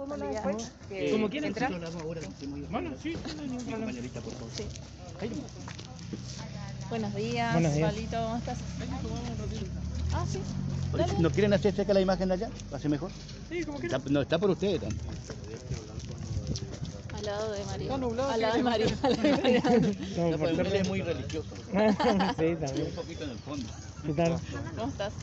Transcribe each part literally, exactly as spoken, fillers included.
podemos hablar después. Eh, Como quieran. ¿entrar? Ahora, Bueno, sí, no hay ningún problema. compañerita, por favor. Sí. Ahí. Buenos días, Buenos días. Pablito, ¿cómo estás? Ah, sí. Oye, Dale. ¿no quieren hacer cerca la imagen de allá? ¿Va a ser mejor? Sí, como Está- quieran. no, está por ustedes. También. Al lado de María. Está nublado, Al sí, lado de le- María. al lado de María. No, No, por pero él suerte. es muy religioso. Sí, Un también. poquito en el fondo. ¿Qué tal? ¿Cómo estás?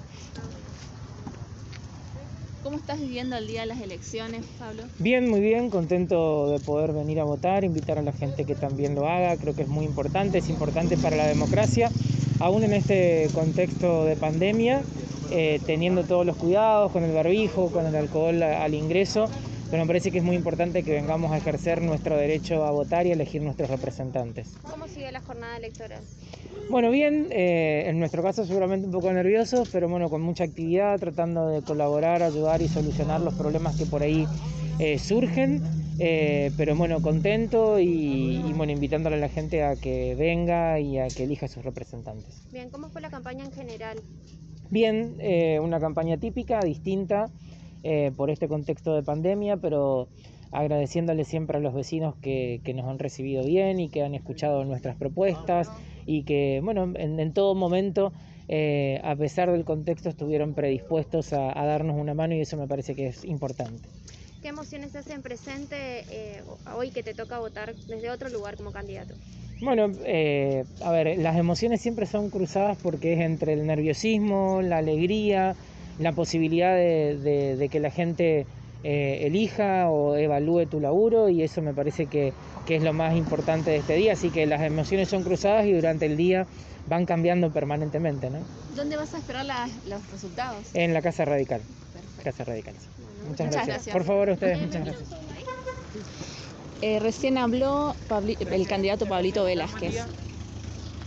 ¿Cómo estás viviendo el día de las elecciones, Pablo? Bien, muy bien, contento de poder venir a votar, invitar a la gente que también lo haga, creo que es muy importante, es importante para la democracia, aún en este contexto de pandemia, eh, teniendo todos los cuidados con el barbijo, con el alcohol a- al ingreso, pero me parece que es muy importante que vengamos a ejercer nuestro derecho a votar y a elegir nuestros representantes. ¿Cómo sigue la jornada electoral? Bueno, bien, eh, en nuestro caso seguramente un poco nerviosos, pero bueno, con mucha actividad, tratando de colaborar, ayudar y solucionar los problemas que por ahí eh, surgen, eh, pero bueno, contento y, y bueno, invitándole a la gente a que venga y a que elija a sus representantes. Bien, ¿cómo fue la campaña en general? Bien, eh, una campaña típica, distinta eh, por este contexto de pandemia, pero agradeciéndole siempre a los vecinos que, que nos han recibido bien y que han escuchado nuestras propuestas y que, bueno, en, en todo momento, eh, a pesar del contexto, estuvieron predispuestos a, a darnos una mano y eso me parece que es importante. ¿Qué emociones te hacen presente eh, hoy que te toca votar desde otro lugar como candidato? Bueno, eh, a ver, las emociones siempre son cruzadas porque es entre el nerviosismo, la alegría, la posibilidad de, de, de que la gente eh, elija o evalúe tu laburo y eso me parece que, que es lo más importante de este día, así que las emociones son cruzadas y durante el día van cambiando permanentemente, ¿no? ¿Dónde vas a esperar la- los resultados? En la Casa Radical, Perfecto. Casa Radical. sí. Bueno, Muchas, muchas gracias. gracias. Por favor, a ustedes, muchas gracias. Eh, recién habló Pabli- el candidato Pablito Velázquez.